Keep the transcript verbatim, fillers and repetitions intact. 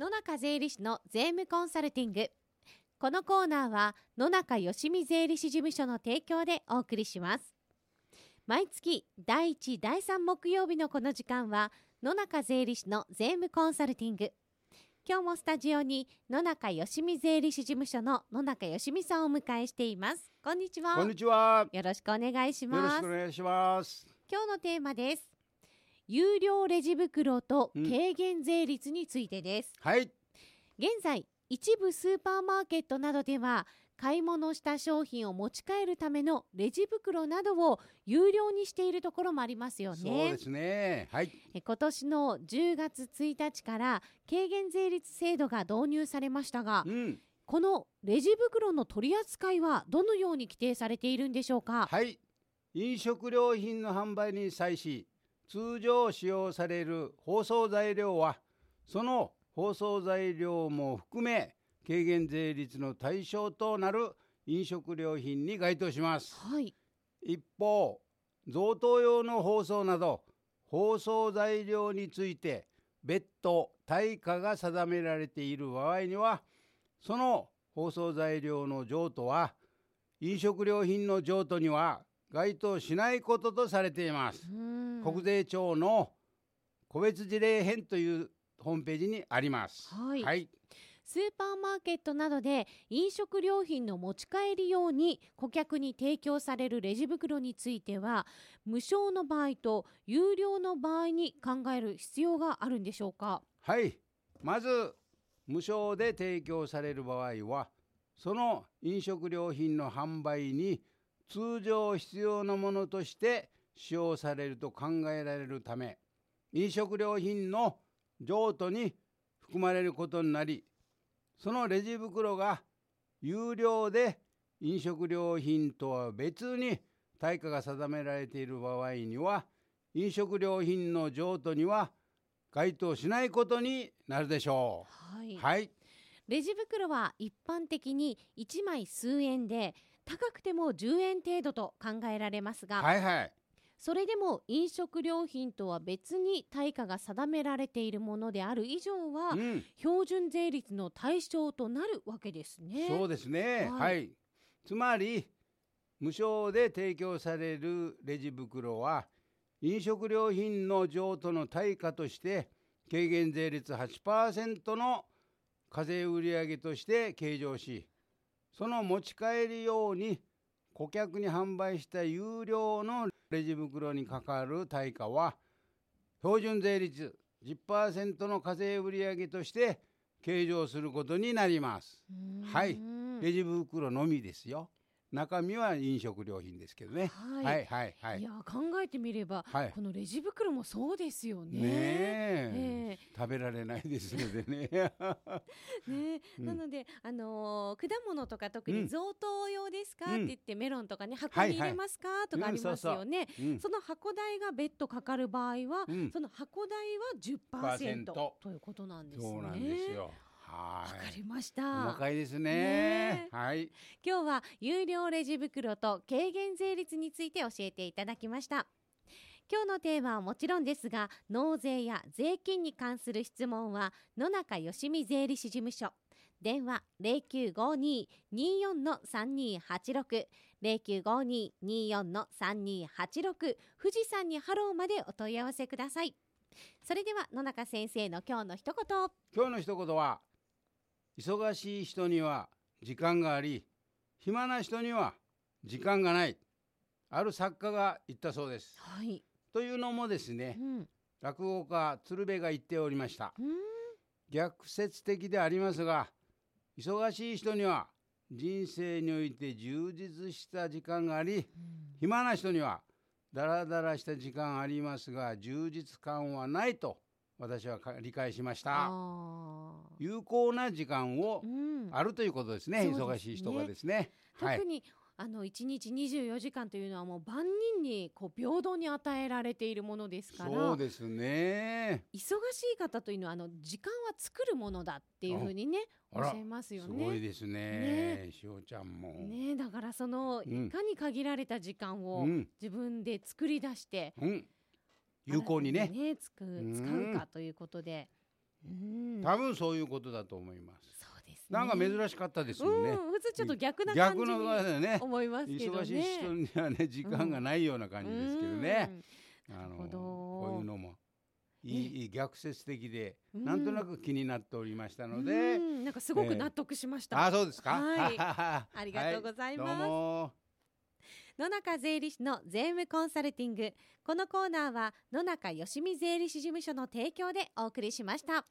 野中税理士の税務コンサルティング。このコーナーは野中よしみ税理士事務所の提供でお送りします。毎月だいいち、だいさん木曜日のこの時間は野中税理士の税務コンサルティング。今日もスタジオに野中よしみ税理士事務所の野中よしみさんをお迎えしています。こんにちは。 こんにちは。 よろしくお願いします。 よろしくお願いします。 今日のテーマです。有料レジ袋と軽減税率についてです、 うん、はい。 現在一部スーパーマーケットなどでは買い物した商品を持ち帰るためのレジ袋などを有料にしているところもありますよね。 そうですね、はい。 今年のじゅうがつついたちから軽減税率制度が導入されましたが、うん、このレジ袋の取り扱いはどのように規定されているんでしょうか。 はい。飲食料品の販売に際し通常使用される包装材料はその包装材料も含め軽減税率の対象となる飲食料品に該当します、 はい、 一方贈答用の包装など包装材料について別途対価が定められている場合にはその包装材料の譲渡は飲食料品の譲渡には該当しないこととされています。国税庁の個別事例編というホームページにあります、 はいはい。 スーパーマーケットなどで飲食料品の持ち帰り用に顧客に提供されるレジ袋については無償の場合と有料の場合に考える必要があるんでしょうか。 はい。まず無償で提供される場合はその飲食料品の販売に通常必要なものとして使用されると考えられるため飲食料品の譲渡に含まれることになりそのレジ袋が有料で飲食料品とは別に対価が定められている場合には飲食料品の譲渡には該当しないことになるでしょう、はいはい、 レジ袋は一般的にいちまい数円で高くてもじゅうえん程度と考えられますが、 はいはい、 それでも飲食料品とは別に対価が定められているものである以上は、うん、標準税率の対象となるわけですね。 そうですね、はい、はい、つまり無償で提供されるレジ袋は飲食料品の譲渡の対価として軽減税率 はちパーセント の課税売上として計上しその持ち帰り用に顧客に販売した有料のレジ袋にかかる対価は標準税率 じゅっパーセント の課税売上として計上することになります。はい、レジ袋のみですよ。中身は飲食料品ですけどね、 はい、はいはいはい。いや考えてみれば、はい、このレジ袋もそうですよね。 ねえ、えー、食べられないですのでねね、うん、なので、あのー、果物とか特に贈答用ですか、うん、って言ってメロンとかね箱に入れますか、はいはい、とかありますよね、うん、そうそう、うん、その箱代が別途かかる場合は、うん、その箱代は じゅっパーセント ということなんですね。 そうなんですよ。わかりました。 細かいです ね, ね、はい、 今日は有料レジ袋と軽減税率について教えていただきました。今日のテーマはもちろんですが納税や税金に関する質問は野中よしみ税理士事務所電話 ゼロきゅうごにーにーよんのさんにーはちろく ゼロきゅうごにーにーよんのさんにーはちろく富士山にハローまでお問い合わせください。それでは野中先生の今日の一言。 今日の一言は忙しい人には時間があり暇な人には時間がないある作家が言ったそうです、 はい、 というのもですね、うん、落語家鶴瓶が言っておりました、 うん、 逆説的でありますが忙しい人には人生において充実した時間があり、うん、暇な人にはだらだらした時間ありますが充実感はないと私は理解しました。有効な時間をあるということですね、うん、忙しい人がですね。 特に、はい、あのいちにちにじゅうよじかんというのはもう万人にこう平等に与えられているものですから。 そうですね。 忙しい方というのはあの時間は作るものだっていうふうにねおっしゃいますよね。 すごいですね。ね、しおちゃんも。 ね、だからその、うん、いかに限られた時間を自分で作り出して、 うん、有効にね、 ねつく使うかということで。 うん多分そういうことだと思います。 そうですね。 なんか珍しかったですよね。 うん、普通ちょっと逆な感じ逆の場合でね、 に思いますけどね。 忙しい人にはね時間がないような感じですけどね。 うん。なあのるほど。 こういうのもいい、いい逆説的で、 うんなんとなく気になっておりましたのうで、 んなんかすごく納得しました。 あ、そうですか。 はいあありがとうございます。 どうも。 野中税理士の税務コンサルティング。このコーナーは野中よしみ税理士事務所の提供でお送りしました。